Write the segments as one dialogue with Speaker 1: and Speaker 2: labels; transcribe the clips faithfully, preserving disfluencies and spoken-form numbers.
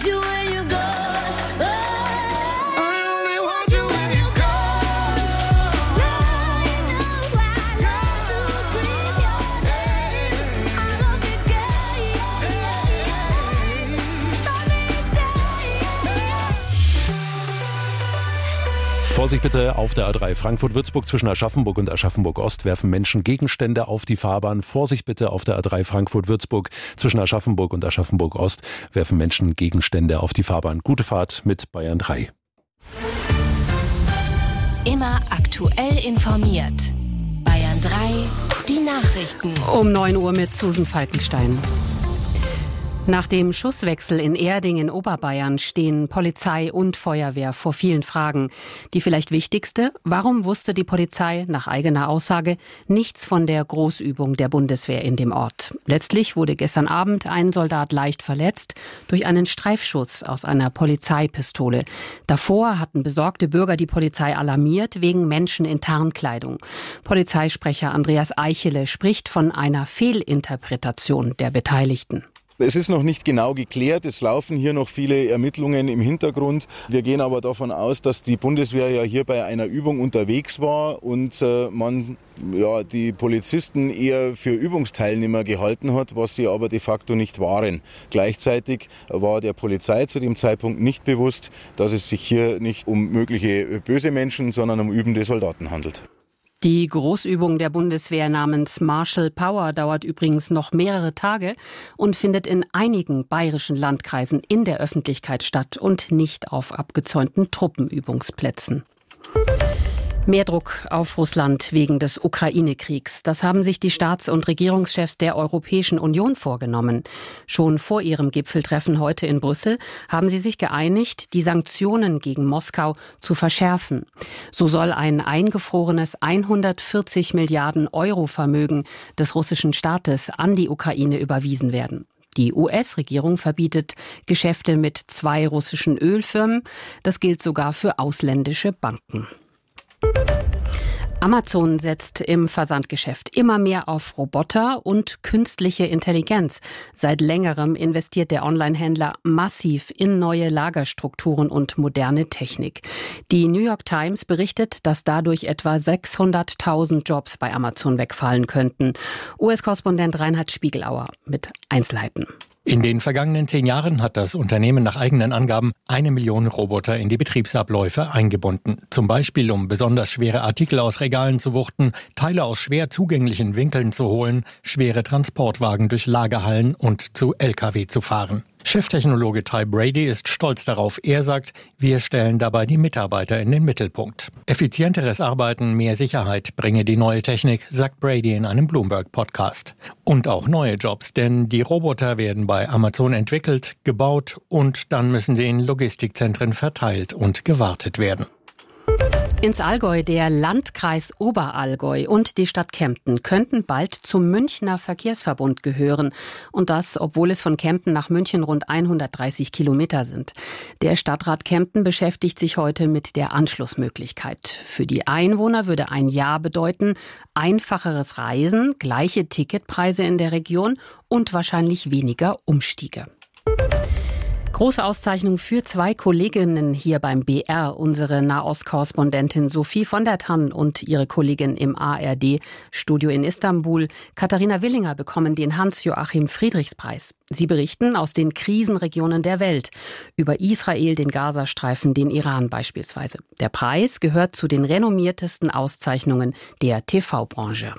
Speaker 1: want you when you go.
Speaker 2: Vorsicht bitte auf der A drei Frankfurt-Würzburg zwischen Aschaffenburg und Aschaffenburg-Ost werfen Menschen Gegenstände auf die Fahrbahn. Vorsicht bitte auf der A drei Frankfurt-Würzburg zwischen Aschaffenburg und Aschaffenburg-Ost werfen Menschen Gegenstände auf die Fahrbahn. Gute Fahrt mit Bayern drei.
Speaker 3: Immer aktuell informiert. Bayern drei, die Nachrichten.
Speaker 4: Um neun Uhr mit Susan Falkenstein. Nach dem Schusswechsel in Erding in Oberbayern stehen Polizei und Feuerwehr vor vielen Fragen. Die vielleicht wichtigste: Warum wusste die Polizei nach eigener Aussage nichts von der Großübung der Bundeswehr in dem Ort? Letztlich wurde gestern Abend ein Soldat leicht verletzt durch einen Streifschuss aus einer Polizeipistole. Davor hatten besorgte Bürger die Polizei alarmiert wegen Menschen in Tarnkleidung. Polizeisprecher Andreas Eichele spricht von einer Fehlinterpretation der Beteiligten.
Speaker 5: Es ist noch nicht genau geklärt, es laufen hier noch viele Ermittlungen im Hintergrund. Wir gehen aber davon aus, dass die Bundeswehr ja hier bei einer Übung unterwegs war und äh, man ja, die Polizisten eher für Übungsteilnehmer gehalten hat, was sie aber de facto nicht waren. Gleichzeitig war der Polizei zu dem Zeitpunkt nicht bewusst, dass es sich hier nicht um mögliche böse Menschen, sondern um übende Soldaten handelt.
Speaker 4: Die Großübung der Bundeswehr namens Marshall Power dauert übrigens noch mehrere Tage und findet in einigen bayerischen Landkreisen in der Öffentlichkeit statt und nicht auf abgezäunten Truppenübungsplätzen. Mehr Druck auf Russland wegen des Ukraine-Kriegs. Das haben sich die Staats- und Regierungschefs der Europäischen Union vorgenommen. Schon vor ihrem Gipfeltreffen heute in Brüssel haben sie sich geeinigt, die Sanktionen gegen Moskau zu verschärfen. So soll ein eingefrorenes hundertvierzig Milliarden Euro Vermögen des russischen Staates an die Ukraine überwiesen werden. Die U S-Regierung verbietet Geschäfte mit zwei russischen Ölfirmen. Das gilt sogar für ausländische Banken. Amazon setzt im Versandgeschäft immer mehr auf Roboter und künstliche Intelligenz. Seit längerem investiert der Onlinehändler massiv in neue Lagerstrukturen und moderne Technik. Die New York Times berichtet, dass dadurch etwa sechshunderttausend Jobs bei Amazon wegfallen könnten. U S-Korrespondent Reinhard Spiegelauer mit Einzelheiten.
Speaker 6: In den vergangenen zehn Jahren hat das Unternehmen nach eigenen Angaben eine Million Roboter in die Betriebsabläufe eingebunden. Zum Beispiel, um besonders schwere Artikel aus Regalen zu wuchten, Teile aus schwer zugänglichen Winkeln zu holen, schwere Transportwagen durch Lagerhallen und zu L K W zu fahren. Cheftechnologe Ty Brady ist stolz darauf. Er sagt, wir stellen dabei die Mitarbeiter in den Mittelpunkt. Effizienteres Arbeiten, mehr Sicherheit bringe die neue Technik, sagt Brady in einem Bloomberg-Podcast. Und auch neue Jobs, denn die Roboter werden bei Amazon entwickelt, gebaut und dann müssen sie in Logistikzentren verteilt und gewartet werden.
Speaker 4: Ins Allgäu, der Landkreis Oberallgäu und die Stadt Kempten könnten bald zum Münchner Verkehrsverbund gehören. Und das, obwohl es von Kempten nach München rund hundertdreißig Kilometer sind. Der Stadtrat Kempten beschäftigt sich heute mit der Anschlussmöglichkeit. Für die Einwohner würde ein Ja bedeuten: einfacheres Reisen, gleiche Ticketpreise in der Region und wahrscheinlich weniger Umstiege. Große Auszeichnung für zwei Kolleginnen hier beim B R. Unsere Nahost-Korrespondentin Sophie von der Tann und ihre Kollegin im A R D-Studio in Istanbul, Katharina Willinger, bekommen den Hans-Joachim-Friedrichs-Preis. Sie berichten aus den Krisenregionen der Welt, über Israel, den Gazastreifen, den Iran beispielsweise. Der Preis gehört zu den renommiertesten Auszeichnungen der T V-Branche.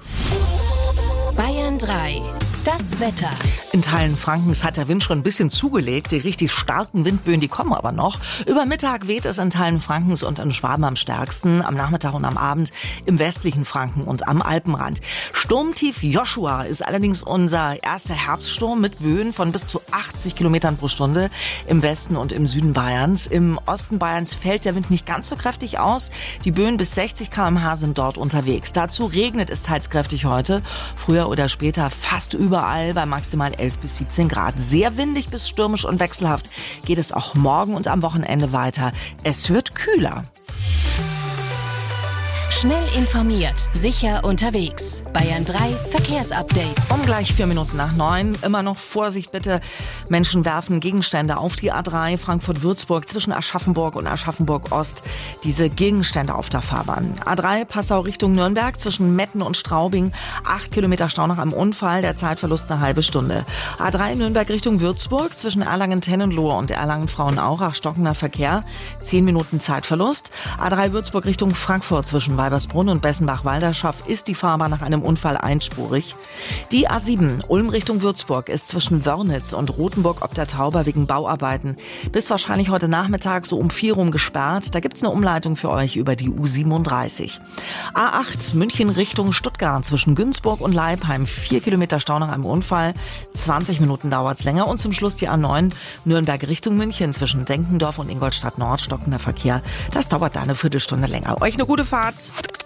Speaker 3: Bayern drei. Das Wetter.
Speaker 7: In Teilen Frankens hat der Wind schon ein bisschen zugelegt. Die richtig starken Windböen, die kommen aber noch. Über Mittag weht es in Teilen Frankens und in Schwaben am stärksten. Am Nachmittag und am Abend im westlichen Franken und am Alpenrand. Sturmtief Joshua ist allerdings unser erster Herbststurm mit Böen von bis zu achtzig Kilometern pro Stunde im Westen und im Süden Bayerns. Im Osten Bayerns fällt der Wind nicht ganz so kräftig aus. Die Böen bis sechzig Kilometer pro Stunde sind dort unterwegs. Dazu regnet es teils kräftig heute. Früher oder später fast über Überall bei maximal elf bis siebzehn Grad. Sehr windig bis stürmisch und wechselhaft geht es auch morgen und am Wochenende weiter. Es wird kühler.
Speaker 3: Schnell informiert, sicher unterwegs. Bayern drei Verkehrsupdate.
Speaker 7: Um gleich vier Minuten nach neun. Immer noch Vorsicht bitte. Menschen werfen Gegenstände auf die A drei Frankfurt-Würzburg zwischen Aschaffenburg und Aschaffenburg-Ost. Diese Gegenstände auf der Fahrbahn. A drei Passau Richtung Nürnberg zwischen Metten und Straubing. Acht Kilometer Stau nach einem Unfall. Der Zeitverlust eine halbe Stunde. A drei Nürnberg Richtung Würzburg zwischen Erlangen-Tennenlohe und Erlangen-Frauenaurach. Stockender Verkehr. Zehn Minuten Zeitverlust. A drei Würzburg Richtung Frankfurt zwischen Weibersbrunn und Bessenbach-Walderschaff ist die Fahrbahn nach einem Unfall einspurig. Die A sieben Ulm Richtung Würzburg ist zwischen Wörnitz und Rothenburg ob der Tauber wegen Bauarbeiten bis wahrscheinlich heute Nachmittag so um vier Rum gesperrt. Da gibt's eine Umleitung für euch über die U siebenunddreißig. A acht München Richtung Stuttgart zwischen Günzburg und Leipheim. Vier Kilometer Stau nach einem Unfall. zwanzig Minuten dauert's länger. Und zum Schluss die A neun Nürnberg Richtung München zwischen Denkendorf und Ingolstadt Nord. Stockender Verkehr. Das dauert da eine Viertelstunde länger. Euch eine gute Fahrt.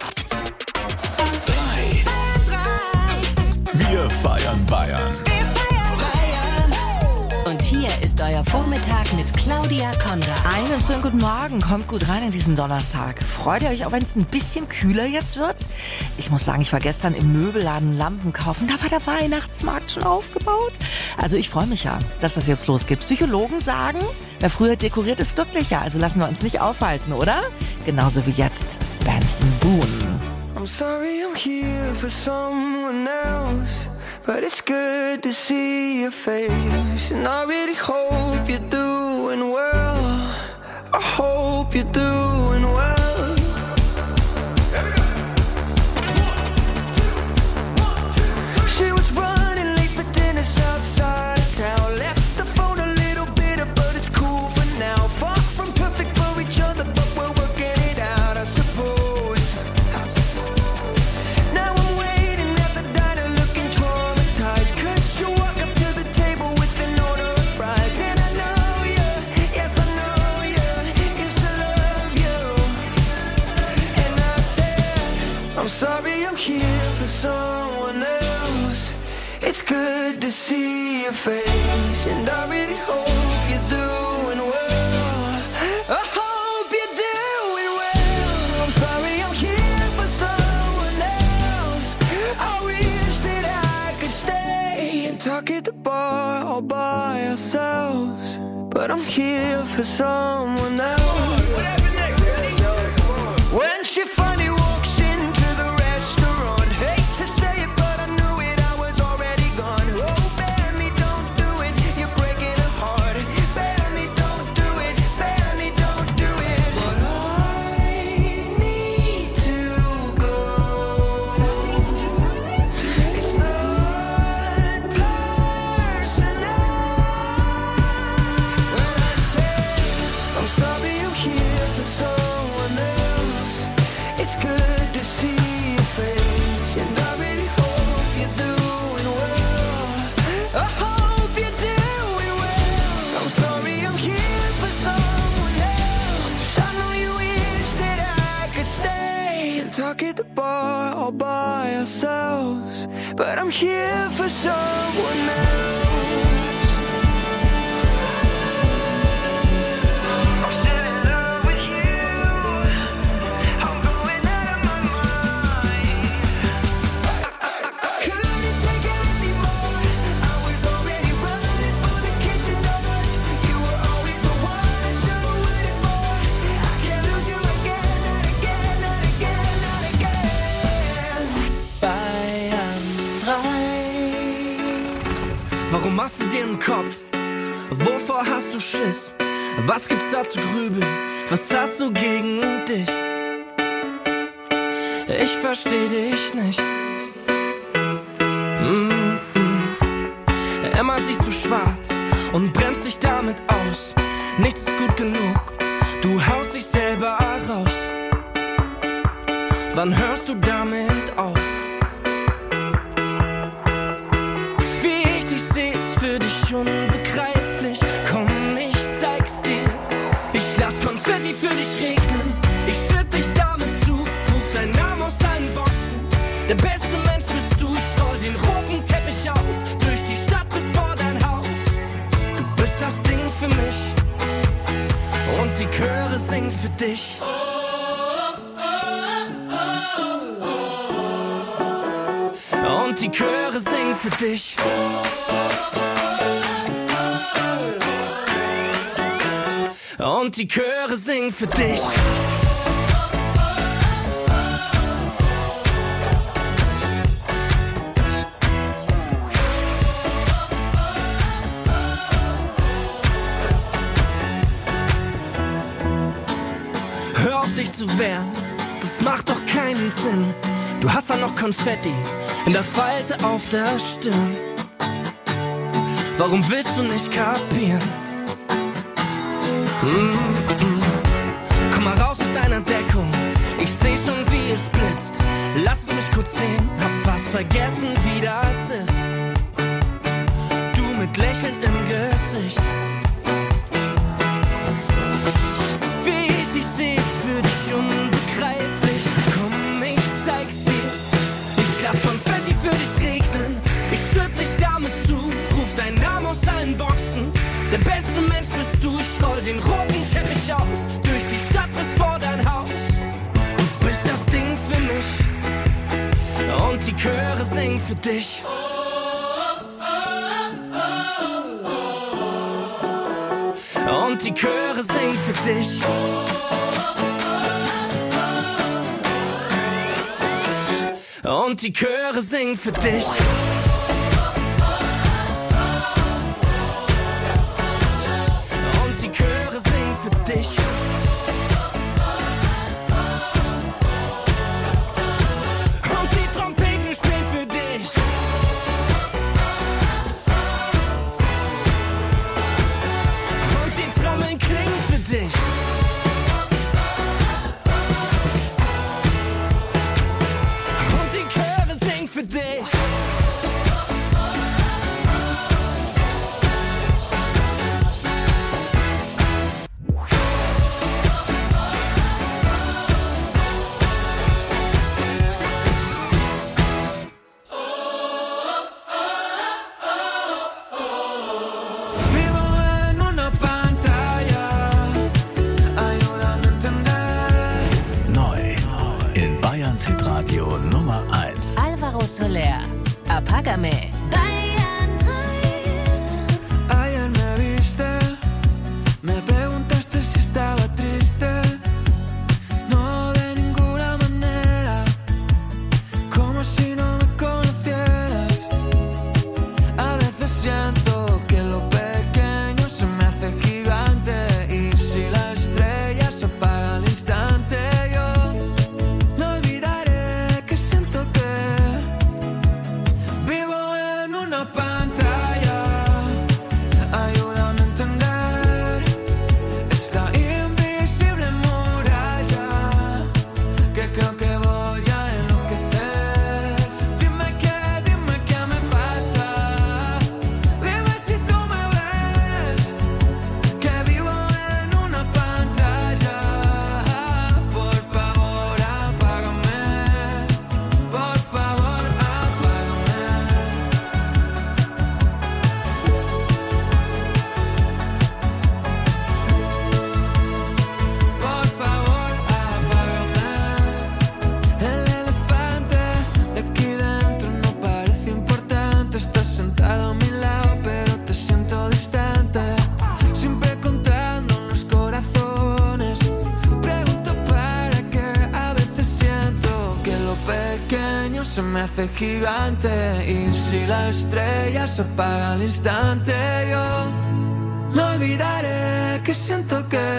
Speaker 1: Wir feiern Bayern.
Speaker 3: Und hier ist euer Vormittag mit Claudia Konrad.
Speaker 7: Einen schönen guten Morgen. Kommt gut rein in diesen Donnerstag. Freut ihr euch auch, wenn es ein bisschen kühler jetzt wird? Ich muss sagen, ich war gestern im Möbelladen Lampen kaufen. Da war der Weihnachtsmarkt schon aufgebaut. Also ich freue mich ja, dass das jetzt losgeht. Psychologen sagen, wer früher dekoriert, ist glücklicher. Also lassen wir uns nicht aufhalten, oder? Genauso wie jetzt Benson Boone.
Speaker 8: I'm sorry I'm here for someone else, but it's good to see your face. And I really hope you're doing well. I hope you're doing well. She was running late for dinner outside of town. Left the phone a little bitter, but it's cool for now. Far from perfect for each other, but we're working it out, I suppose. I'm sorry I'm here for someone else. It's good to see your face, and I really hope you're doing well. I hope you're doing well. I'm sorry I'm here for someone else. I wish that I could stay and talk at the bar all by ourselves, but I'm here for someone else. Whatever next, ready? When she finally walks into the restaurant, hate to say it, but I knew it, I was already gone. Oh, Benny, don't do it, you're breaking her heart. Benny, don't do it, Benny, don't do it. But I need to go. It's not personal. When I say I'm sorry I'm here for someone else, it's good to see your face, and I really hope you're doing well. I hope you're doing well. I'm sorry I'm here for someone else. I know you wish that I could stay and talk at the bar all by ourselves, but I'm here for someone else. I'm still in love with you. I'm going out of my mind. I couldn't take it anymore. I was already running for the kitchen doors. You were always the one I should have waited for. I can't lose you again, not again, not again, not again. Bayern drei. Warum machst du dir einen Kopf? Wovor hast du Schiss? Was gibt's da zu grübeln? Was hast du gegen dich? Ich versteh dich nicht. Mm-mm. Immer siehst du schwarz und bremst dich damit aus. Nichts ist gut genug, du haust dich selber raus. Wann hörst du damit auf? Wie ich dich seh, ist für dich unbegreiflich. Komm, ich zeig's dir. Ich lass Konfetti für dich regnen. Ich schütt dich damit zu, ruf deinen Namen aus allen Boxen. Der beste Mensch bist du, ich roll den roten Teppich aus. Durch die Stadt bis vor dein Haus. Du bist das Ding für mich und die Chöre singen für dich. Oh, oh, oh. Und die Chöre singen für dich. Und die Chöre singen für dich. Hör auf dich zu wehren, das macht doch keinen Sinn. Du hast ja noch Konfetti in der Falte auf der Stirn. Warum willst du nicht kapieren? Mm-mm. Komm mal raus aus deiner Deckung, ich seh schon wie es blitzt. Lass es mich kurz sehen, hab fast vergessen wie das ist. Du mit Lächeln im Gesicht. Wie ich dich seh, ist für dich unbegreiflich. Komm, ich zeig's dir. Ich lass Konfetti für dich regnen. Ich schütt dich damit zu, ruf deinen Namen aus allen Boxen. Der beste Mensch bist du, ich roll den roten Teppich aus. Durch die Stadt bis vor dein Haus. Du bist das Ding für mich. Und die Chöre singen für dich. Und die Chöre singen für dich. Und die Chöre singen für dich. Und die Chöre singen für dich. Und die Trompeten spielen für dich. Und die Trommeln klingen für dich. Und die Chöre singen für dich.
Speaker 3: Soler, Apágame.
Speaker 9: Bayern drei.
Speaker 8: Ayer me viste, me preguntaste si estaba triste. No de ninguna manera, como si no me conocieras. A veces siento que lo pequeño se me hace gigante. Y si la estrella se apaga al instante, yo no olvidaré que siento que vivo en una pantalla. Ayúdame a entender esta invisible muralla que creo que voy a enloquecer. Dime qué, dime qué me pasa. Dime si tú me ves que vivo en una pantalla. Por favor, apágame. Por favor, apágame. Por favor, apágame. El elefante de aquí dentro no parece importante. Estás sentado a mi lado, pero te siento distante. Siempre contando los corazones. Pregunto para qué. A veces siento que lo pequeño se me hace gigante. Y si la estrella se apaga al instante, yo no olvidaré que siento que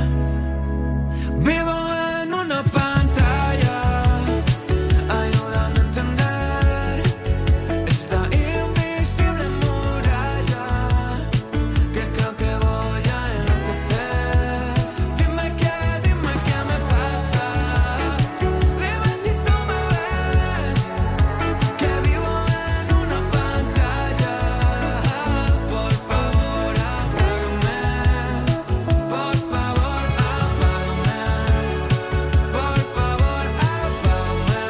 Speaker 8: vivo en una pantalla. Ayúdame a entender esta invisible muralla que creo que voy a enloquecer. Dime qué, dime qué me pasa. Dime si tú me ves que vivo en una pantalla. Por favor, apágame. Por favor, apágame. Por favor, apágame.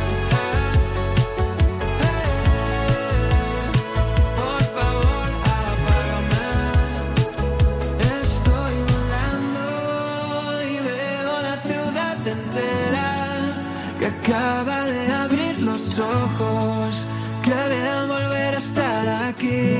Speaker 8: Por favor, apágame. Estoy volando y veo la ciudad entera que acaba de abrir los ojos, que aquí.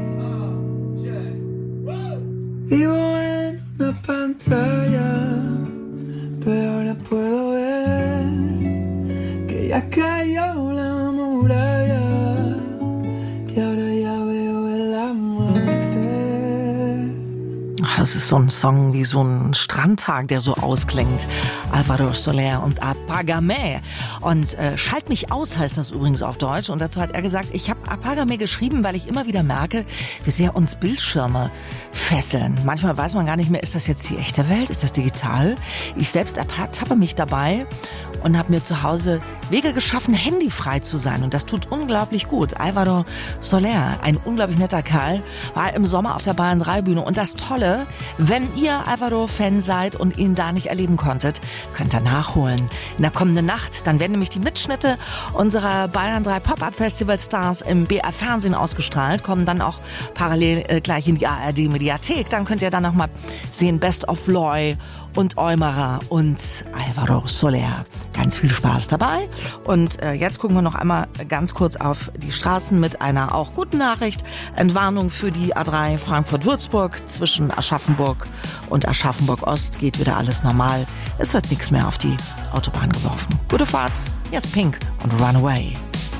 Speaker 8: Vivo en una pantalla, pero ahora puedo ver que ya cayó la muralla, que ahora ya veo el amanecer.
Speaker 7: Das ist so ein Song wie so ein Strandtag, der so ausklingt. Álvaro Soler und Apágame. Und äh, Schalt mich aus heißt das übrigens auf Deutsch. Und dazu hat er gesagt, ich habe Apágame geschrieben, weil ich immer wieder merke, wie sehr uns Bildschirme fesseln. Manchmal weiß man gar nicht mehr, ist das jetzt die echte Welt, ist das digital? Ich selbst ertappe mich dabei und habe mir zu Hause Wege geschaffen, handyfrei zu sein. Und das tut unglaublich gut. Álvaro Soler, ein unglaublich netter Kerl, war im Sommer auf der Bayern drei Bühne. Und das Tolle, wenn ihr Álvaro-Fan seid und ihn da nicht erleben konntet, könnt ihr nachholen. In der kommenden Nacht, dann werden nämlich die Mitschnitte unserer Bayern drei Pop-Up-Festival-Stars im B R-Fernsehen ausgestrahlt, kommen dann auch parallel äh, gleich in die A R D-Mediathek. Dann könnt ihr dann nochmal sehen, Best of Loy und Eumerer und Álvaro Soler. Ganz viel Spaß dabei. Und äh, jetzt gucken wir noch einmal ganz kurz auf die Straßen mit einer auch guten Nachricht. Entwarnung für die A drei Frankfurt-Würzburg. Zwischen Aschaffenburg und Aschaffenburg-Ost geht wieder alles normal. Es wird nichts mehr auf die Autobahn geworfen. Gute Fahrt. Jetzt Pink und Runaway.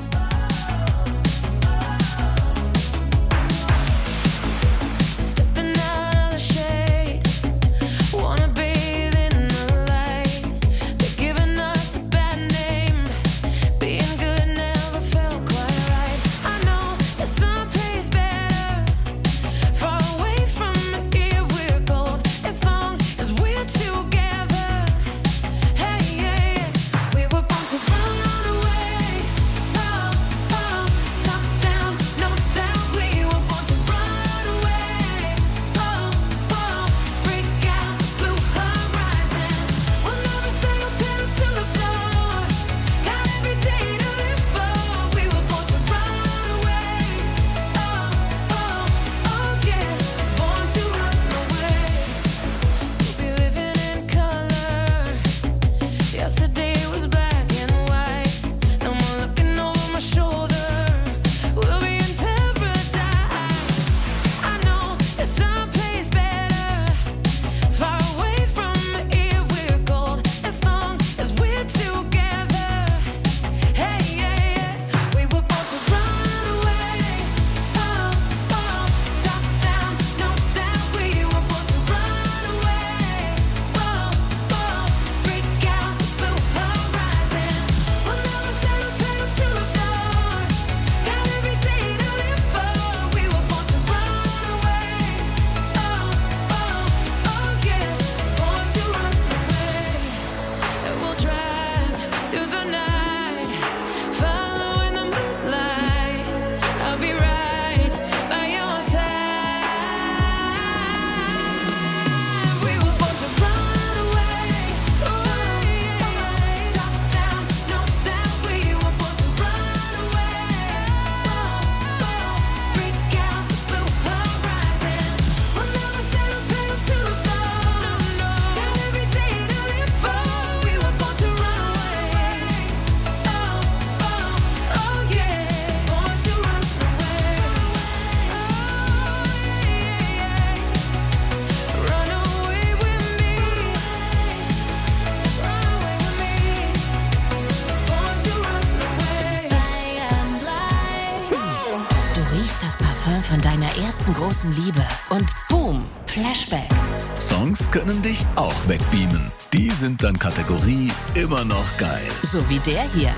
Speaker 3: Von deiner ersten großen Liebe und boom, Flashback.
Speaker 1: Songs können dich auch wegbeamen. Die sind dann Kategorie immer noch geil.
Speaker 3: So wie der hier.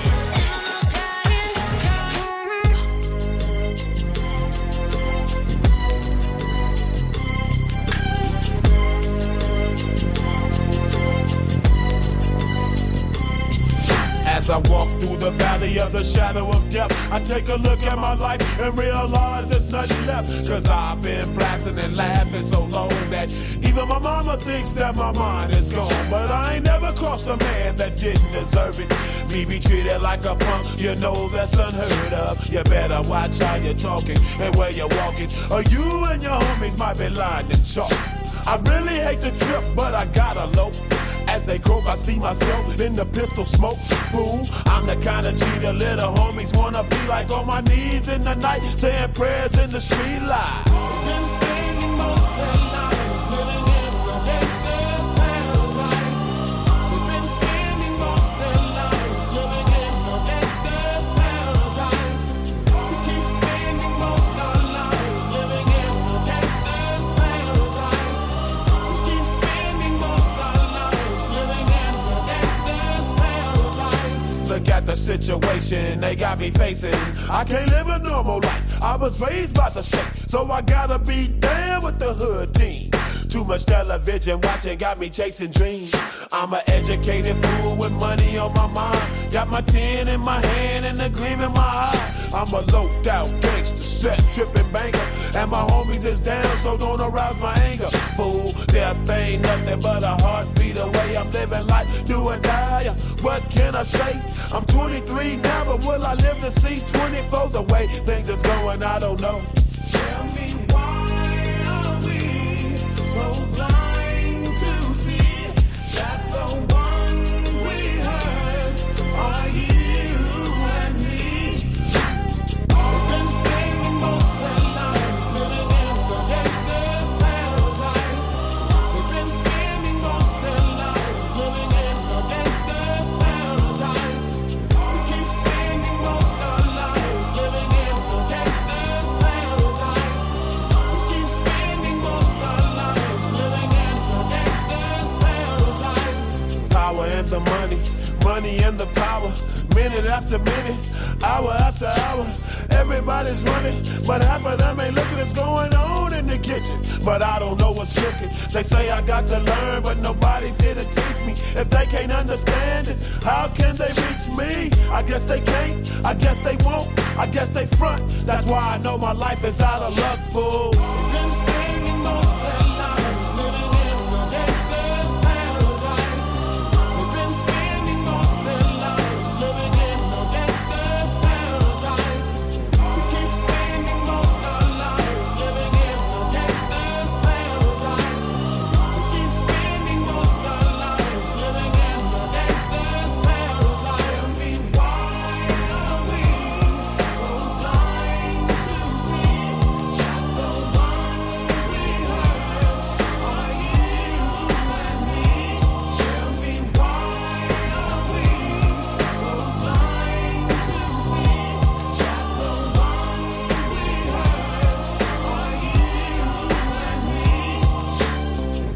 Speaker 10: As I walk through the valley of the shadow of death, I take a look at my life and realize there's nothing left. Cause I've been blasting and laughing so long that even my mama thinks that my mind is gone. But I ain't never crossed a man that didn't deserve it. Me be treated like a punk, you know that's unheard of. You better watch how you're talking and where you're walking, or you and your homies might be lying to chalk. I really hate the trip, but I gotta low. As they croak, I see myself in the pistol smoke. Fool, I'm the kind of G the little homies wanna be like, on my knees in the night, saying prayers in the street light. Been spending most of their lives living in the gangster's paradise. We've been spending most of their lives living in the gangster's paradise. We keep spending most of our lives living in the gangster's paradise. We keep spending most of our lives living in the gangster's paradise. Look at the situation they got me facing. I can't live a normal life. I was raised by the state, so I gotta be down with the hood team. Too much television watching got me chasing dreams. I'm an educated fool with money on my mind. Got my tin in my hand and a gleam in my eye. I'm a loped out gangster, set tripping banker, and my homies is down, so don't arouse my anger. Fool, death ain't nothing but a heartbeat away. I'm living life, do or die. What can I say? I'm twenty-three now, but will I live to see twenty-four? The way things is going, I don't know. Tell me why are we so blind to see that the ones we hurt are you and me? We've been spending most of our lives living in the gangster's paradise. We've been spending most of our lives living in the gangster's paradise. We keep spending most of our lives living in the gangster's paradise. We keep spending most of our lives living in the gangster's paradise. Power and the money, money and the power. Minute after minute, hour after hour, everybody's running, but half of them ain't looking what's going on in the kitchen. But I don't know what's cooking. They say I got to learn, but nobody's here to teach me. If they can't understand it, how can they reach me? I guess they can't, I guess they won't, I guess they front. That's why I know my life is out of luck, fool. Been spending most of their lives living in the gangster's paradise. We've been spending most of their lives living in the gangster's paradise. We keep spending most of our lives living in the gangster's paradise. We keep spending most of our lives living in the gangster's paradise. Tell me why are we so blind to see that the ones we hurt are you and me? Tell me why are we so blind to see that the ones we hurt are you and me?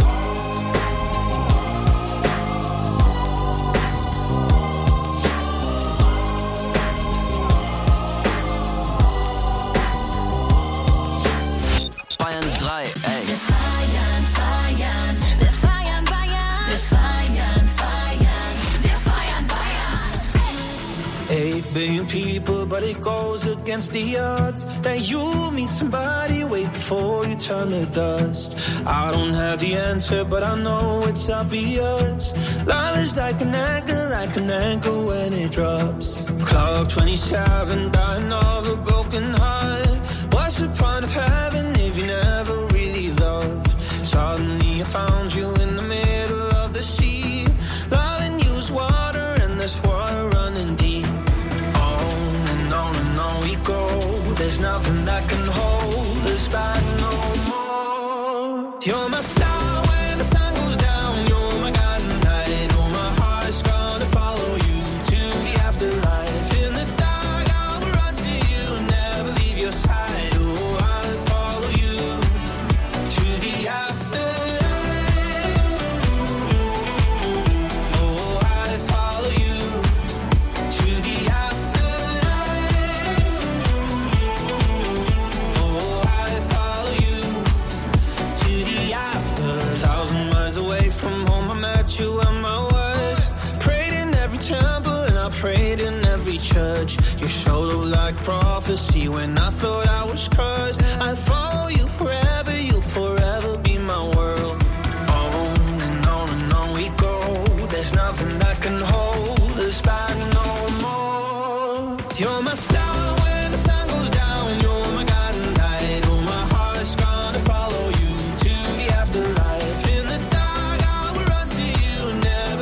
Speaker 11: Bayern drei, ey.
Speaker 9: Wir feiern, feiern, wir feiern Bayern. Wir feiern, feiern, wir feiern Bayern.
Speaker 8: Eight billion people, but it goes against the odds that you meet somebody way before you turn to dust. I don't have the answer, but I know it's obvious. Love is like an anchor, like an anchor when it drops. Clock twenty-seven, dying of a broken heart. What's the point of having if you never really loved? Suddenly I found you in the middle of the sea. Loving you is water and there's water running deep. On and on and on we go. There's nothing that can hold us back no more. You're my star when the sun goes down. You're my guiding light. Oh, my heart's gonna follow you to the afterlife. In the dark I will run to you and never leave your side. Oh, I'll follow you to the afterlife. Oh, I'll follow you to the afterlife. Oh, I'll follow you to the after. A thousand miles away from home, I met you at my worst. Prayed in every temple and I prayed in every church. You showed up like prophecy when I thought I was cursed. I'll follow you forever, you'll forever be my world. On and on and on we go. There's nothing that can hold us back no more. You're my star when the sun goes down. You're my guiding light. Oh, my heart's gonna follow you to the afterlife. In the dark I will run to you and never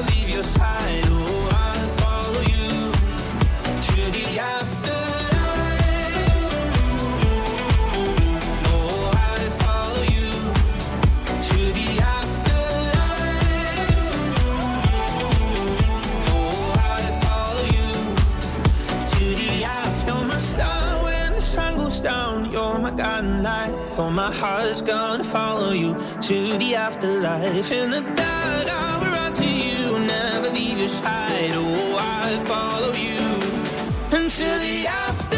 Speaker 8: Oh, my heart's gonna follow you to the afterlife. In the dark, I will run to you, never leave your side. Oh, I follow you until the afterlife.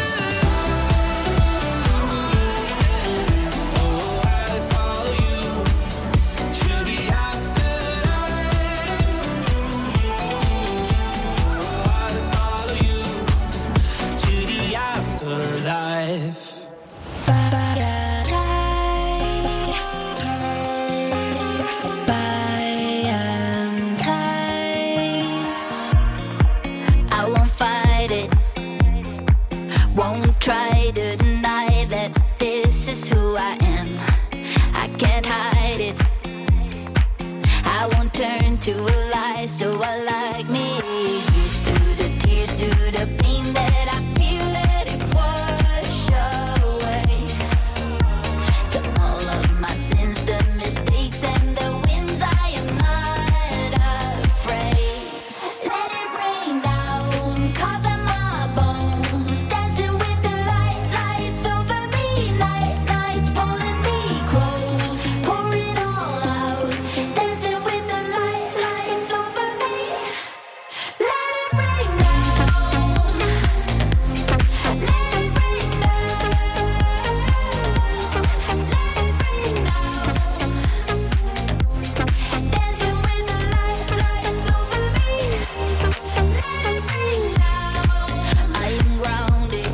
Speaker 9: Try to deny that this is who I am. I can't hide it. I won't turn to a lie, so I like me. Here's to the tears, to the pain that I feel, let it wash away. To all of my sins, the mistakes and the wins, I am not afraid. Let it rain down, cover my bones, dancing with the light, lights over me, night, nights pulling me close, pour it all out, dancing with the light, lights over me. Let it rain down, let it rain down, let it rain down, dancing with the light, lights over me. Let it rain down. I am grounded,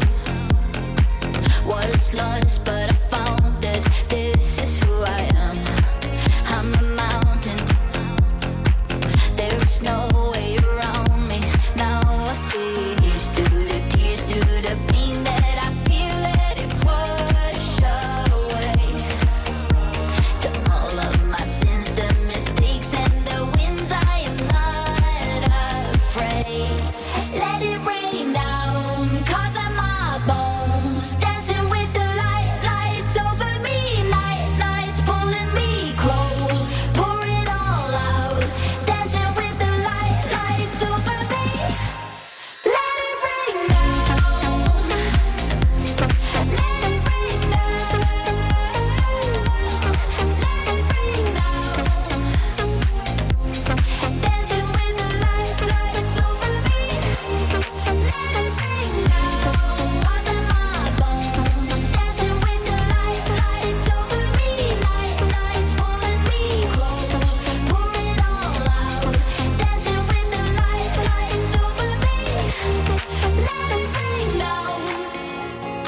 Speaker 9: was lost but I found it. This is who I am. I'm a mountain, there's no way around me. Now I see. Here's to the tears, to the pain that I feel, let it wash away. To all of my sins, the mistakes and the wins, I am not afraid. Let it rain down, cover my bones, dancing with the light, lights over me, night, nights pulling me close, pour it all out, dancing with the light, lights over me. Let it rain down, let it rain down, let it rain down, dancing with the light, lights over me. Let it rain down, cover my bones, dancing with the light, lights over me, night, nights pulling me close, pour it all out, dancing with the light, lights over me. Let it rain down.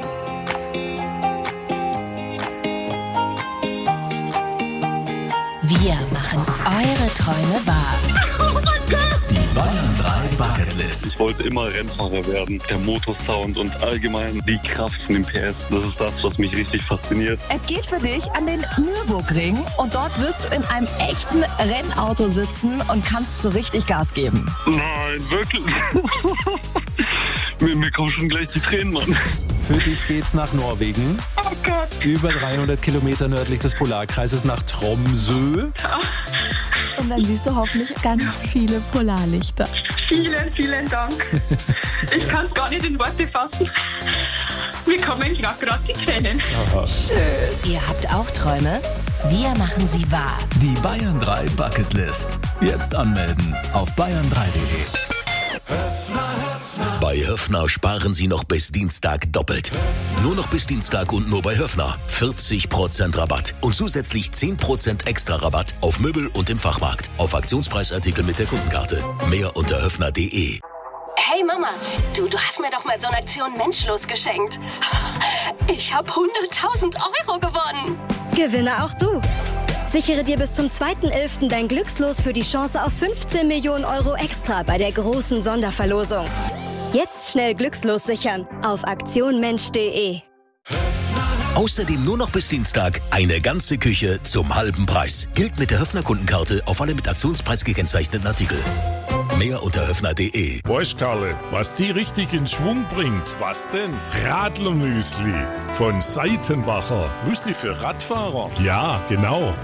Speaker 3: Wir machen eure Träume wahr.
Speaker 1: Die Bayern drei Bucketlist.
Speaker 11: Ich wollte immer Rennfahrer werden. Der Motorsound und allgemein die Kraft von dem P S, das ist das, was mich richtig fasziniert.
Speaker 12: Es geht für dich an den Nürburgring und dort wirst du in einem echten Rennauto sitzen und kannst so richtig Gas geben.
Speaker 11: Nein, wirklich? mir, mir kommen schon gleich die Tränen, Mann.
Speaker 2: Für dich geht's nach Norwegen.
Speaker 11: Oh Gott.
Speaker 2: Über dreihundert Kilometer nördlich des Polarkreises nach Tromsø.
Speaker 12: Und dann siehst du hoffentlich ganz viele Polarlichter.
Speaker 13: Vielen, vielen Dank. Ich kann es gar nicht in Worte fassen. Mir kommen gerade die Tränen.
Speaker 3: Schön. Ihr habt auch Träume? Wir machen sie wahr.
Speaker 1: Die Bayern drei Bucketlist. Jetzt anmelden auf bayern drei punkt de.
Speaker 14: Bei Höffner sparen Sie noch bis Dienstag doppelt. Nur noch bis Dienstag und nur bei Höffner. vierzig Prozent Rabatt und zusätzlich zehn Prozent extra Rabatt auf Möbel und im Fachmarkt. Auf Aktionspreisartikel mit der Kundenkarte. Mehr unter höffner punkt de.
Speaker 15: Hey Mama, du, du hast mir doch mal so eine Aktion Menschlos geschenkt. Ich habe hunderttausend Euro gewonnen.
Speaker 16: Gewinne auch du. Sichere dir bis zum zweiten elften dein Glückslos für die Chance auf fünfzehn Millionen Euro extra bei der großen Sonderverlosung. Jetzt schnell Glückslos sichern auf aktionmensch punkt de.
Speaker 14: Außerdem nur noch bis Dienstag eine ganze Küche zum halben Preis. Gilt mit der Höffner Kundenkarte auf alle mit Aktionspreis gekennzeichneten Artikel. Mehr unter höffner punkt de.
Speaker 10: Weißt Karle, was die richtig in Schwung bringt? Was denn? Radlermüsli von Seitenbacher. Müsli für Radfahrer? Ja, genau.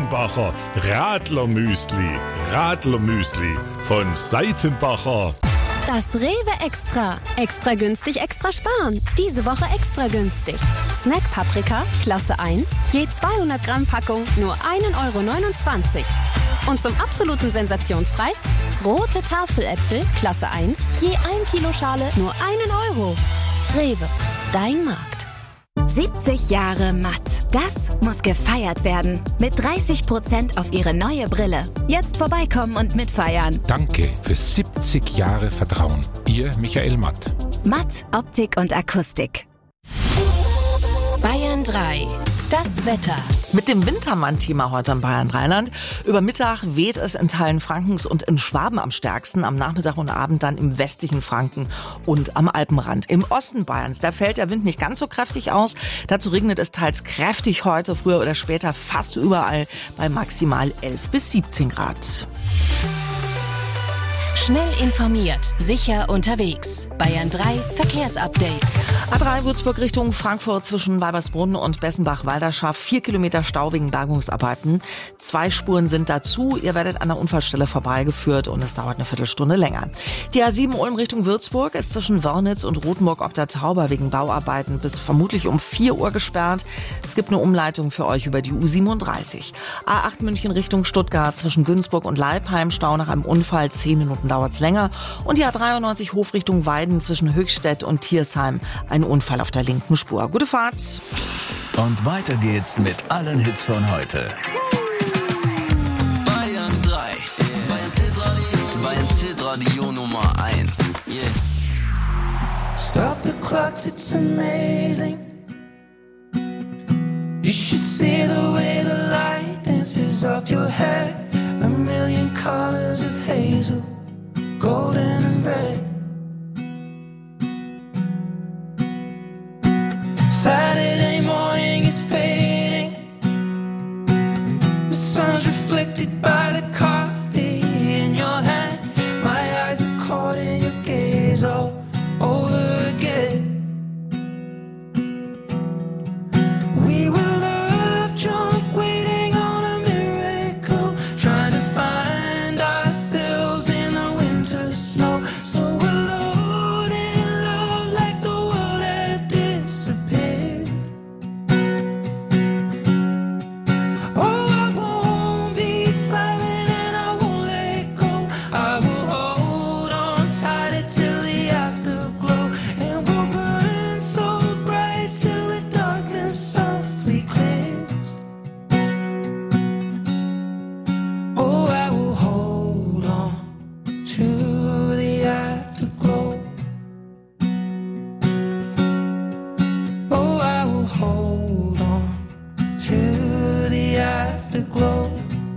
Speaker 10: Seitenbacher Radlermüsli. Radlermüsli von Seitenbacher.
Speaker 17: Das Rewe Extra. Extra günstig, extra sparen. Diese Woche extra günstig. Snack Paprika, Klasse eins, je zweihundert Gramm Packung, nur ein Euro neunundzwanzig. Und zum absoluten Sensationspreis, rote Tafeläpfel, Klasse eins, je ein Kilo Schale, nur einen Euro. Rewe, dein Markt.
Speaker 18: siebzig Jahre Matt. Das muss gefeiert werden. Mit dreißig Prozent auf Ihre neue Brille. Jetzt vorbeikommen und mitfeiern.
Speaker 19: Danke für siebzig Jahre Vertrauen. Ihr Michael Matt.
Speaker 18: Matt, Optik und Akustik.
Speaker 3: Bayern drei. Das Wetter.
Speaker 7: Mit dem Wintermann-Thema heute in Bayern Dreiland. Über Mittag weht es in Teilen Frankens und in Schwaben am stärksten. Am Nachmittag und Abend dann im westlichen Franken und am Alpenrand. Im Osten Bayerns, da fällt der Wind nicht ganz so kräftig aus. Dazu regnet es teils kräftig heute, früher oder später fast überall bei maximal elf bis siebzehn Grad.
Speaker 3: Schnell informiert, sicher unterwegs. Bayern drei Verkehrsupdate.
Speaker 7: A drei Würzburg Richtung Frankfurt zwischen Weibersbrunn und Bessenbach-Walderschaft. Vier Kilometer Stau wegen Bergungsarbeiten. Zwei Spuren sind dazu. Ihr werdet an der Unfallstelle vorbeigeführt und es dauert eine Viertelstunde länger. Die A sieben Ulm Richtung Würzburg ist zwischen Wörnitz und Rothenburg ob der Tauber wegen Bauarbeiten bis vermutlich um vier Uhr gesperrt. Es gibt eine Umleitung für euch über die U siebenunddreißig. A acht München Richtung Stuttgart zwischen Günzburg und Leipheim. Stau nach einem Unfall. Zehn Minuten dauert's länger. Und die A dreiundneunzig Hof Richtung Weiden zwischen Höchstädt und Thiersheim. Ein Unfall auf der linken Spur. Gute Fahrt.
Speaker 1: Und weiter geht's mit allen Hits von heute.
Speaker 20: Bayern drei. Bayern Hitradio. Bayern Hitradio Nummer eins. Yeah.
Speaker 8: Stop the clocks, it's amazing. You should see the way the light dances up your hair. A million colors of hazel, golden and red. Saturday morning is fading. The sun's reflected by the coffee in your hand. My eyes are caught in your gaze all over again. We were love drunk, waiting on a miracle, trying to find ourselves in the winter snow. So alone in love, like the world had disappeared. Oh, I won't be silent and I won't let go. I will hold on tight till the afterglow, and we'll burn so bright till the darkness softly clears. Oh, I will hold on to the afterglow. Oh, I will hold on to the afterglow.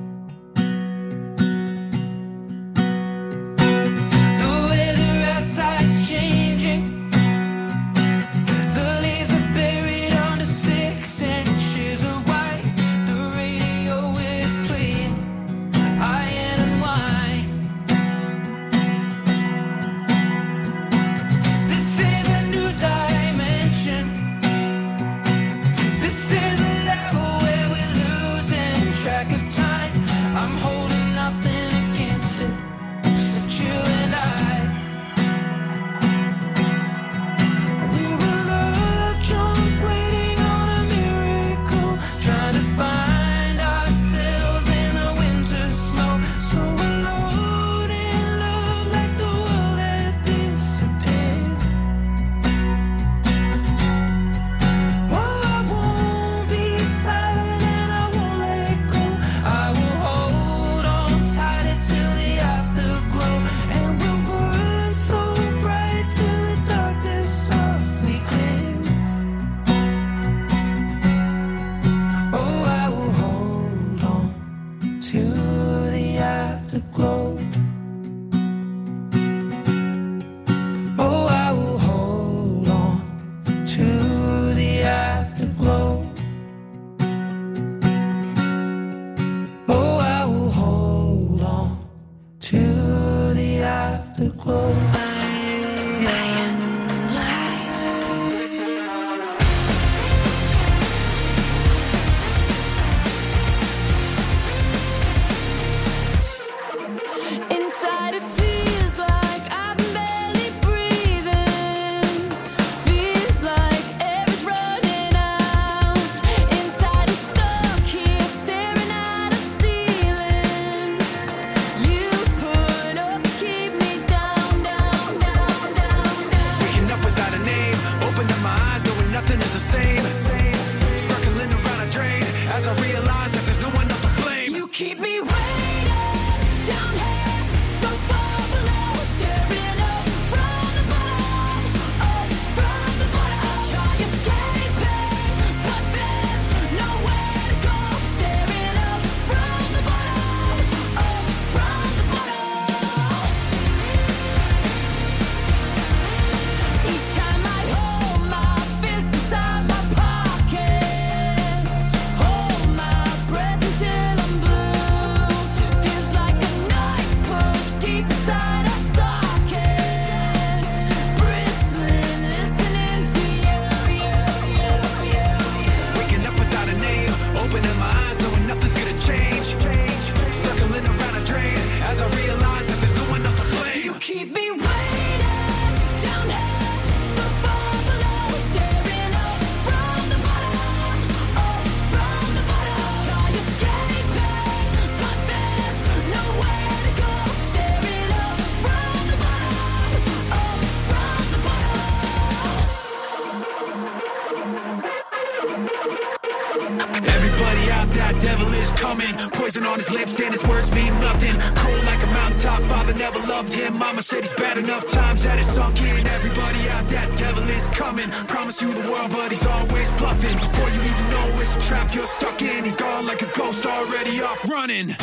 Speaker 8: The weather outside's changing. The leaves are buried under six inches of white. The radio is playing iron and wine. This is a new dimension. This is a level where we're losing track of time. I'm holding nothing against it, except you and I. We were love drunk, waiting on a miracle, trying to find ourselves in the winter snow. So alone in love, like the world had disappeared. Oh, I won't be silent and I won't let go. I will hold on tight till the afterglow, and we'll burn so bright till the darkness softly clears. Oh, I will hold on to the afterglow. Oh, I will hold on to the afterglow. Oh, I will hold on to the afterglow.
Speaker 17: In
Speaker 21: coming. Poison on his lips and his words mean nothing. Cold like a mountaintop, father never loved him. Mama said he's bad enough times that it's sunk in. Everybody out, that devil is coming. Promise you the world, but he's always bluffing. Before you even know it's a trap you're stuck in. He's gone like a ghost, already off running.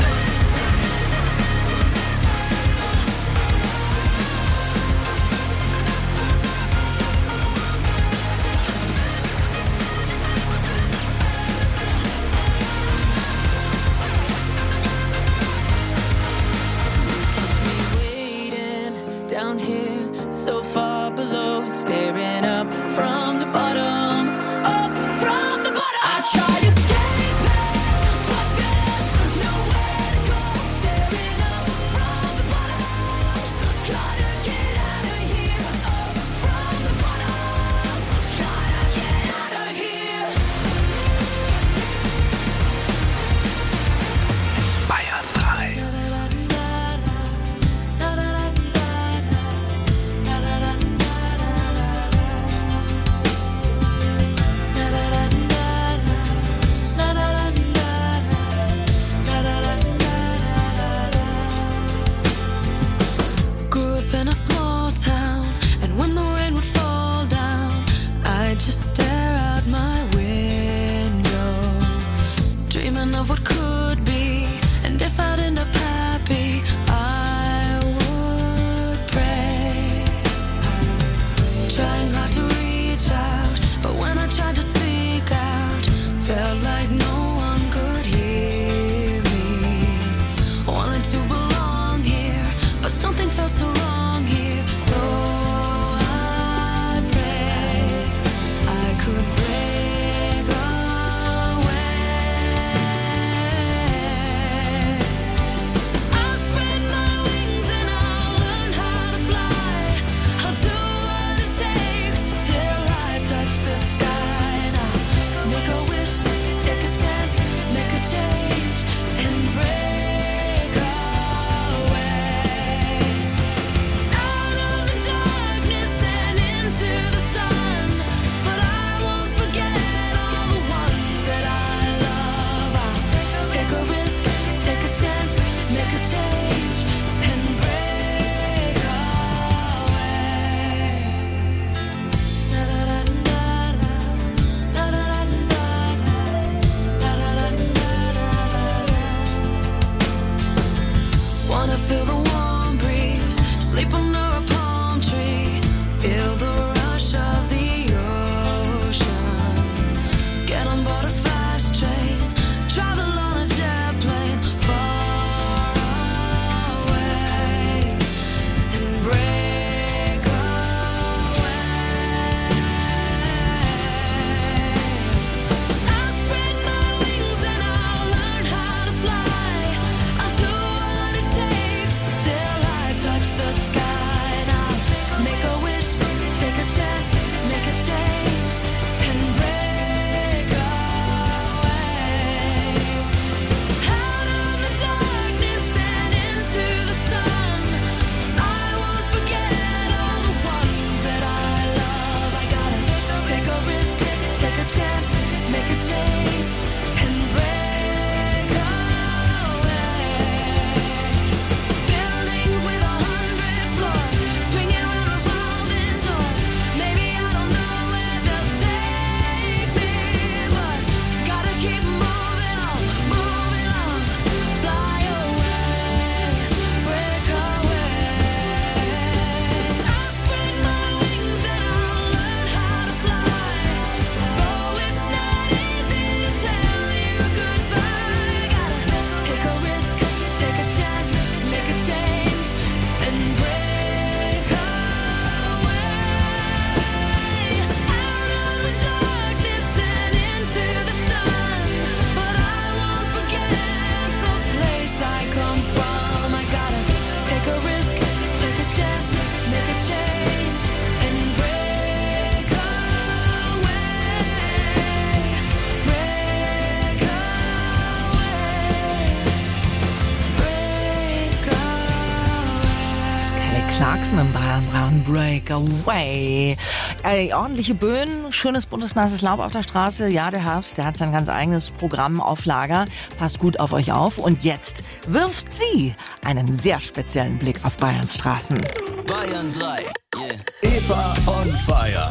Speaker 22: Down here, so far below, staring up from the bottom, up from the bottom. I try to escape it, but there's nowhere to go. Staring up from the bottom, gotta get out of here. Up from the bottom, gotta get out of here.
Speaker 1: Bayern drei.
Speaker 7: Clarkson im Bayern drei und Breakaway. Äh, ordentliche Böen, schönes buntes nasses Laub auf der Straße. Ja, der Herbst, der hat sein ganz eigenes Programm auf Lager. Passt gut auf euch auf. Und jetzt wirft sie einen sehr speziellen Blick auf Bayerns Straßen.
Speaker 20: Bayern drei. Yeah.
Speaker 1: Eva on Fire.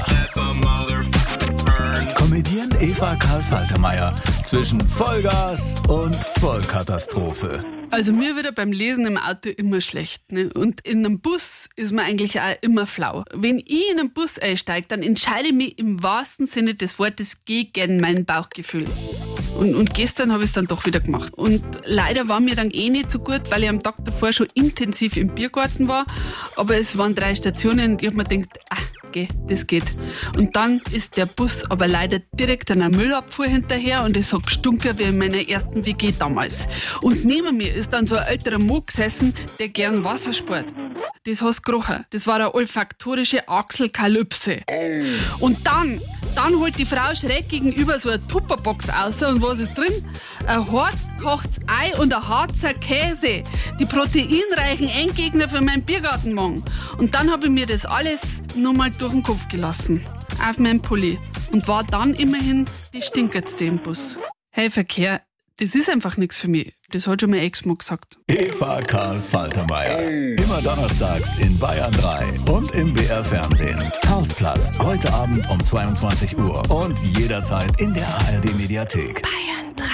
Speaker 1: Comedian Eva Karl Faltermeier zwischen Vollgas und Vollkatastrophe.
Speaker 5: Also mir wird beim Lesen im Auto immer schlecht. Ne? Und in einem Bus ist man eigentlich auch immer flau. Wenn ich in einen Bus einsteige, dann entscheide ich mich im wahrsten Sinne des Wortes gegen mein Bauchgefühl. Und, und gestern habe ich es dann doch wieder gemacht. Und leider war mir dann eh nicht so gut, weil ich am Tag davor schon intensiv im Biergarten war. Aber es waren drei Stationen und ich habe mir gedacht, ah, okay, das geht. Und dann ist der Bus aber leider direkt an einer Müllabfuhr hinterher und es hat gestunken wie in meiner ersten W G damals. Und neben mir ist dann so ein älterer Mo gesessen, der gern Wassersport. Das hat's gerochen. Das war eine olfaktorische Achselkalypse. Und dann, dann holt die Frau schräg gegenüber so eine Tupperbox raus und was ist drin? Ein hart gekochtes Ei und ein Harzer Käse. Die proteinreichen Endgegner für meinen Biergartenmagen. Und dann habe ich mir das alles nochmal durch den Kopf gelassen. Auf meinem Pulli. Und war dann immerhin die stinkertste im Bus. Hey Verkehr, das ist einfach nichts für mich. Das hat schon mein Ex-Mann gesagt.
Speaker 1: Eva Karl Faltermeier. Immer donnerstags in Bayern drei und im B R Fernsehen. Karlsplatz, heute Abend um zweiundzwanzig Uhr und jederzeit in der A R D Mediathek.
Speaker 3: Bayern drei.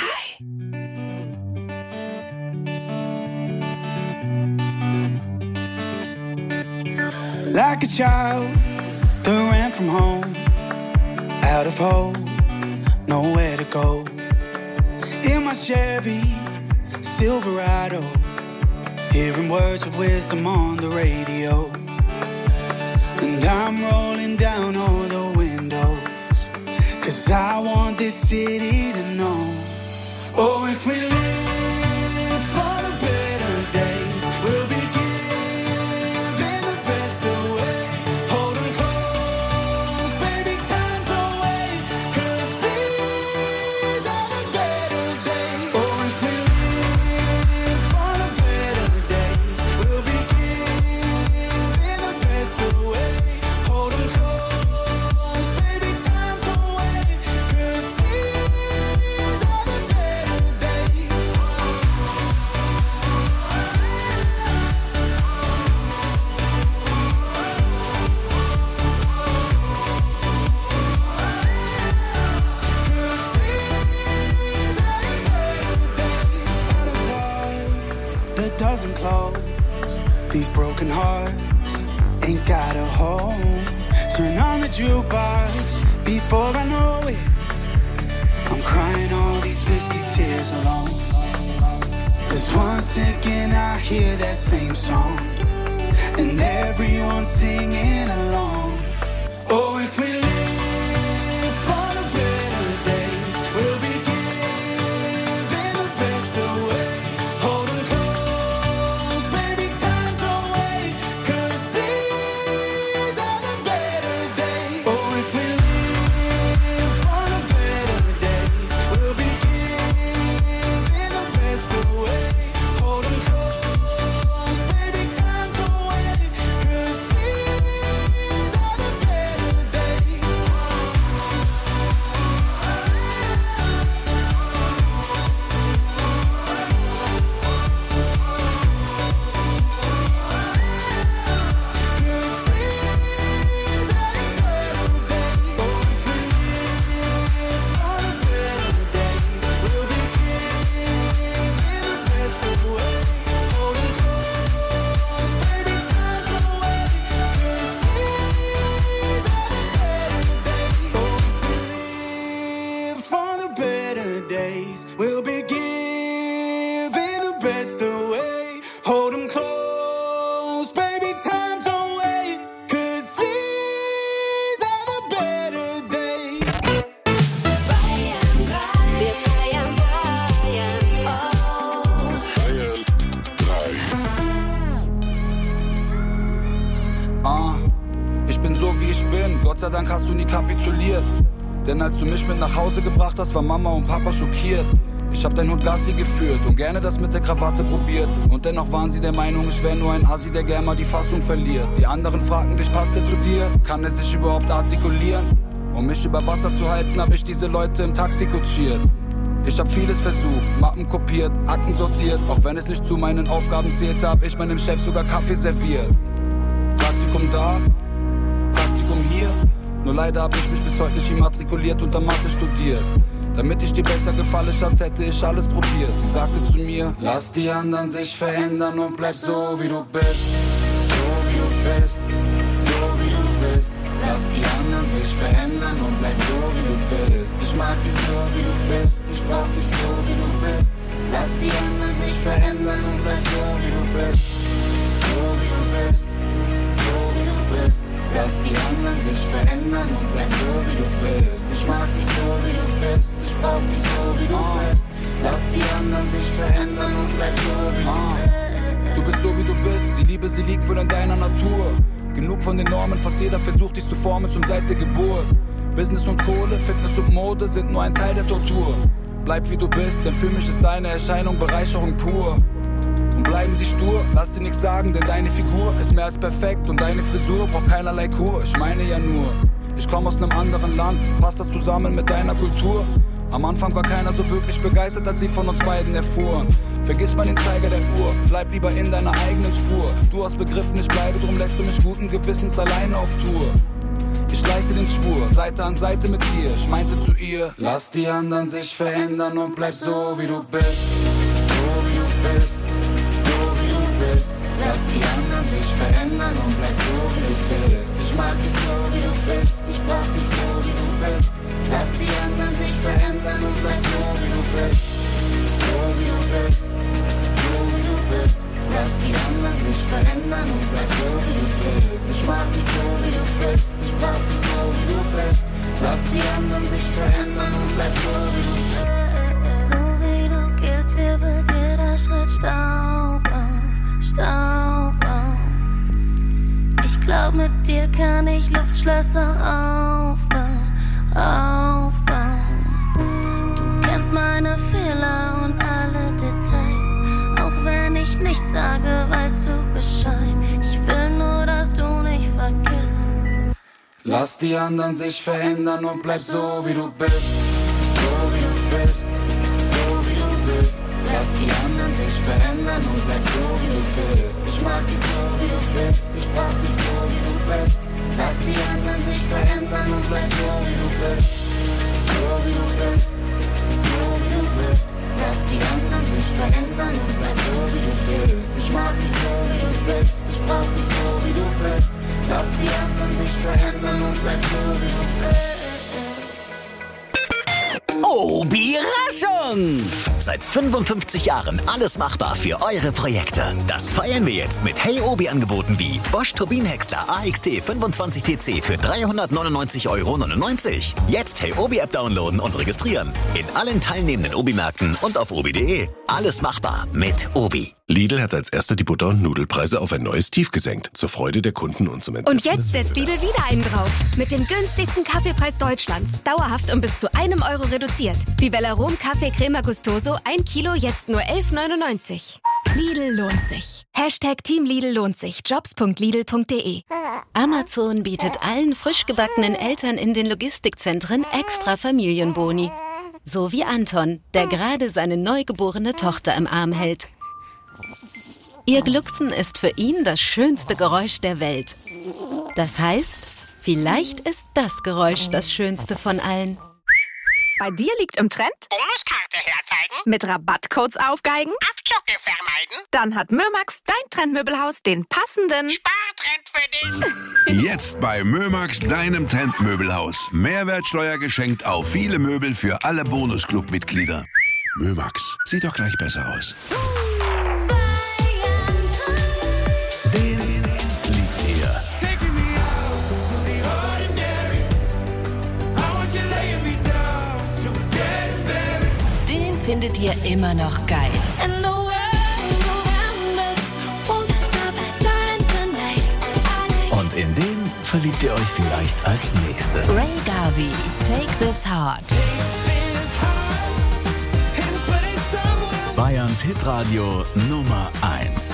Speaker 8: Like a child that ran from home, out of hope, nowhere to go. In my Chevy Silverado, hearing words of wisdom on the radio. And I'm rolling down all the windows, 'cause I want this city to know. Oh, if we live for the better days, we'll be giving the best away. Hold 'em close, baby, time don't wait, 'cause these are the better days. Oh, if we live for the better days, we'll be giving the best away. Hold 'em close, baby, time don't wait, 'cause these are the better days. That doesn't close. These broken hearts ain't got a home. Turn on the jukebox before I know it. I'm crying all these whiskey tears alone. 'Cause one second I hear that same song, and everyone's singing along. Oh, if we live for the better days, we'll be giving the best away. Hold 'em close, baby, time don't wait, 'cause these are the better days. Oh, if we live for the better days, we'll be giving the best away. Hold 'em close, baby, time don't wait, 'cause these are the better days. For the better days, we'll be giving the best away. Hold 'em close, baby, time don't wait, 'cause these are the better days.
Speaker 21: Wir feiern Bayern, oh.
Speaker 6: Ah, ich bin so wie ich bin, Gott sei Dank hast du nie kapituliert. Denn als du mich mit nach Hause gebracht hast, war Mama und Papa schockiert. Ich hab dein Hund Gassi geführt und gerne das mit der Krawatte probiert. Und dennoch waren sie der Meinung, ich wär nur ein Assi, der gern mal die Fassung verliert. Die anderen fragten dich, passt er zu dir? Kann er sich überhaupt artikulieren? Um mich über Wasser zu halten, hab ich diese Leute im Taxi kutschiert. Ich hab vieles versucht, Mappen kopiert, Akten sortiert. Auch wenn es nicht zu meinen Aufgaben zählte, hab ich meinem Chef sogar Kaffee serviert. Praktikum da, Praktikum hier. Nur leider hab ich mich bis heute nicht immatrikuliert und dann Mathe studiert. Damit ich dir besser gefalle, Schatz, hätte ich alles probiert. Sie sagte zu mir, lass die anderen sich verändern und bleib so wie du bist. So wie du bist, so wie du bist. Lass die anderen sich verändern und bleib so wie du bist. Ich mag dich so wie du bist, ich brauch dich so wie du bist. Lass die anderen sich verändern und bleib so wie du bist. So wie du bist, so wie du bist. Lass die anderen sich verändern und bleib so wie du bist. Ich mag dich so wie du bist, ich brauch dich so wie du bist. Lass die anderen sich verändern und bleib so wie du bist. Du bist so wie du bist, die Liebe sie liegt voll in deiner Natur. Genug von den Normen, fast jeder versucht dich zu formen, schon seit der Geburt. Business und Kohle, Fitness und Mode sind nur ein Teil der Tortur. Bleib wie du bist, denn für mich ist deine Erscheinung Bereicherung pur. Und bleiben sie stur, lass dir nichts sagen, denn deine Figur ist mehr als perfekt und deine Frisur braucht keinerlei Kur. Ich meine ja nur, ich komme aus einem anderen Land, passt das zusammen mit deiner Kultur? Am Anfang war keiner so wirklich begeistert, als sie von uns beiden erfuhren. Vergiss mal den Zeiger der Uhr, bleib lieber in deiner eigenen Spur. Du hast begriffen, ich bleibe, drum lässt du mich guten Gewissens alleine auf Tour. Ich leiste den Schwur, Seite an Seite mit dir. Ich meinte zu ihr, lass die anderen sich verändern und bleib so wie du bist. So wie du bist, so wie du bist. Lass die anderen sich verändern und bleib so wie du bist. Ich mag dich so wie du bist, ich brauch dich so wie du bist. Lass die anderen sich verändern und bleib so wie du bist. So wie du bist, so wie du bist. Lass die anderen sich verändern und bleib so wie du bist. Ich mag dich so wie du bist, ich brauch dich so wie du bist. Lass die anderen sich verändern und bleib so wie du bist.
Speaker 4: So wie du gehst, wirbelt jeder Schritt Staub auf, Staub auf. Ich glaub, mit dir kann ich Luftschlösser aufbauen, aufbauen. Du kennst meine Fehler und alle Details. Auch wenn ich nichts sage, weißt du Bescheid. Ich will nur, dass du nicht vergisst.
Speaker 6: Lass die anderen sich verändern und bleib so wie du bist. So wie du bist, so wie du bist. Lass die anderen sich verändern und bleib so wie du bist. Ich mag dich so wie du bist, ich brauch dich so wie du bist. Lass die anderen sich verändern und bleib so wie du bist. So wie du bist, so wie du bist. Lass die anderen sich verändern und bleib so wie du bist. Ich mag dich so wie du bist, ich brauch dich so wie du bist. Lass die anderen sich verändern und bleib so wie du bist.
Speaker 9: Obi-Raschung! Seit fünfundfünfzig Jahren alles machbar für eure Projekte. Das feiern wir jetzt mit Hey Obi-Angeboten wie Bosch Turbinenhäcksler A X T fünfundzwanzig T C für dreihundertneunundneunzig Euro neunundneunzig. Jetzt Hey Obi-App downloaden und registrieren. In allen teilnehmenden Obi-Märkten und auf obi punkt de. Alles machbar mit Obi.
Speaker 23: Lidl hat als erster die Butter- und Nudelpreise auf ein neues Tief gesenkt. Zur Freude der Kunden und zum Entsetzen.
Speaker 24: Und jetzt setzt Lidl wieder einen drauf. Mit dem günstigsten Kaffeepreis Deutschlands. Dauerhaft um bis zu einem Euro reduziert. Wie Bellarom Kaffee Crema Gustoso, ein Kilo jetzt nur elf neunundneunzig. Lidl lohnt sich. Hashtag Team Lidl lohnt sich. Jobs punkt lidl punkt de.
Speaker 25: Amazon bietet allen frisch gebackenen Eltern in den Logistikzentren extra Familienboni. So wie Anton, der gerade seine neugeborene Tochter im Arm hält. Ihr Glucksen ist für ihn das schönste Geräusch der Welt. Das heißt, vielleicht ist das Geräusch das schönste von allen.
Speaker 26: Bei dir liegt im Trend?
Speaker 27: Bonuskarte herzeigen?
Speaker 26: Mit Rabattcodes aufgeigen?
Speaker 27: Abzocke vermeiden?
Speaker 26: Dann hat Mömax, dein Trendmöbelhaus, den passenden
Speaker 27: Spartrend für dich.
Speaker 28: Jetzt bei Mömax, deinem Trendmöbelhaus. Mehrwertsteuer geschenkt auf viele Möbel für alle Bonusclub-Mitglieder. Mömax, sieht doch gleich besser aus.
Speaker 3: Findet ihr immer noch geil.
Speaker 1: Und in den verliebt ihr euch vielleicht als nächstes.
Speaker 3: Ray Garvey, Take This Heart.
Speaker 1: Bayerns Hitradio Nummer eins.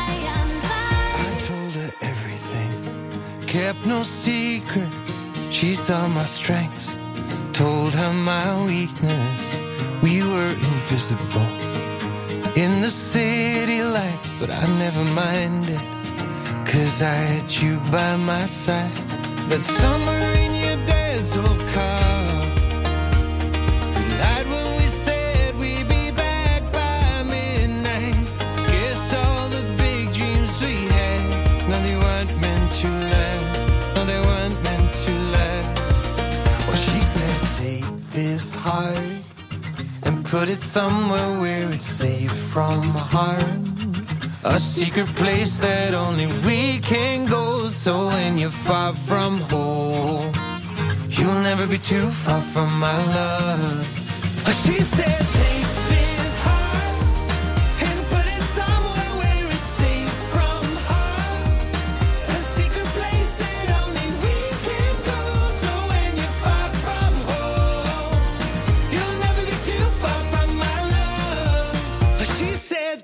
Speaker 8: I told her everything, kept no secrets. She saw my strengths, told her my weakness. We were invisible in the city lights, but I never minded, 'cause I had you by my side. That summer in your dad's old car, we lied when we said we'd be back by midnight. Guess all the big dreams we had, no, they weren't meant to last. No, they weren't meant to last. Well, she said, take this heart and put it somewhere where it's safe from harm. A secret place that only we can go. So when you're far from home, you'll never be too far from my love. She said, take this heart and put it somewhere where it's safe from harm. A secret place that only we can go. So when you're far from home, you'll never be too far from my love. She said,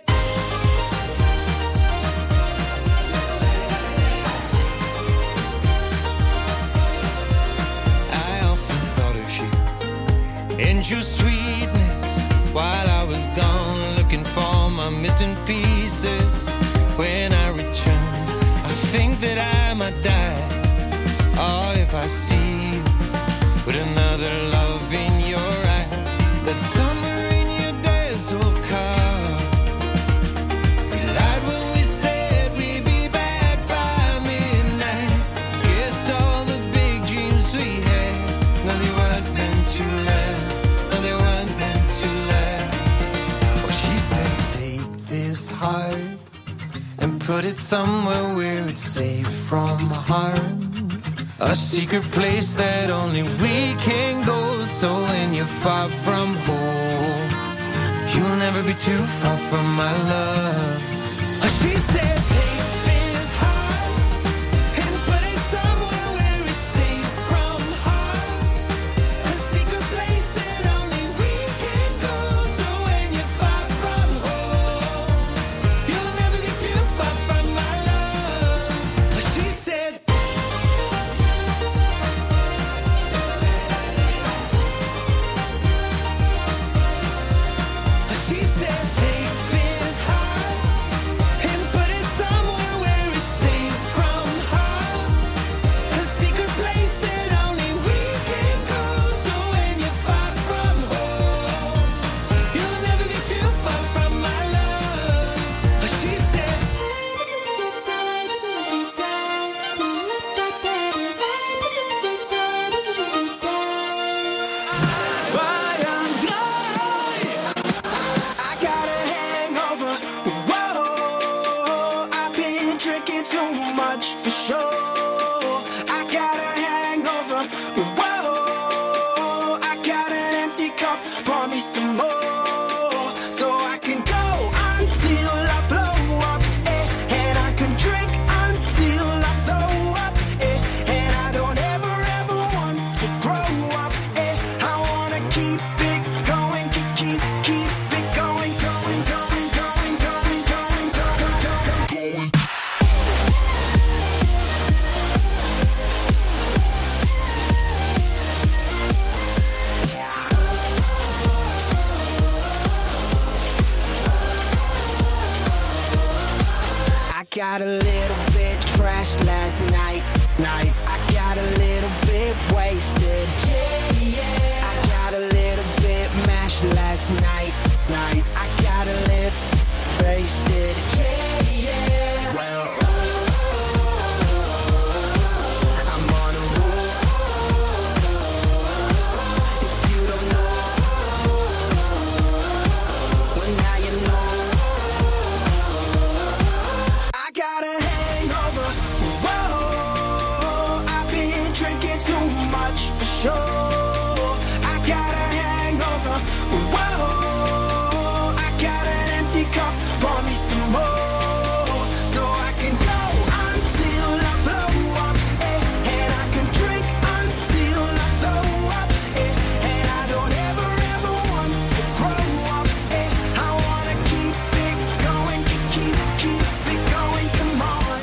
Speaker 8: and your sweetness while I was gone, looking for my missing pieces. When I return, I think that I might die. Oh, if I see you with another love in your eyes. That summer in your dad's old car, we lied when we said we'd be back by midnight. Guess all the big dreams we had, no, they weren't meant to last. Heart and put it somewhere where it's safe from harm. A secret place that only we can go. So when you're far from home, you'll never be too far from my love. She said, take this heart and put it somewhere where it's safe from harm. A secret place that only we can go. So when you're far from home, got a little bit trashed last night, night. I got a little bit wasted. Yeah, yeah. I got a little bit mashed last night, night. I got a little wasted. Yeah, yeah. Well, I'm on a roll. If you don't know, well now you know. I got a hangover. Whoa, I've been drinking too much for sure. I got a hangover. Whoa, I got an empty cup. Pour me some more, so I can go until I blow up, eh? And I can drink until I throw up, eh? And I don't ever ever want to grow up, eh? I wanna keep, keep it going, come on.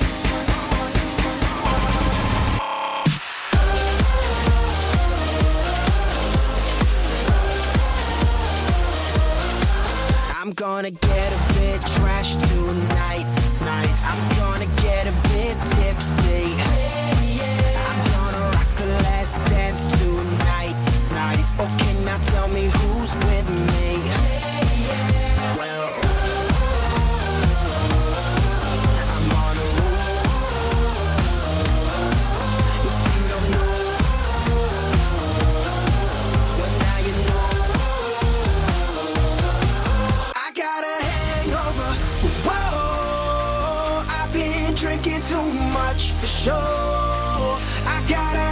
Speaker 8: I'm gonna get a bit trashed tonight, night. I'm gonna get a bit tipsy. I'm gonna rock a last dance tonight, night. Okay, now tell me who's with me. Well, I'm on a roll. If you don't know, well now you know. I got a hangover. Whoa, I've been drinking too much for sure. I got a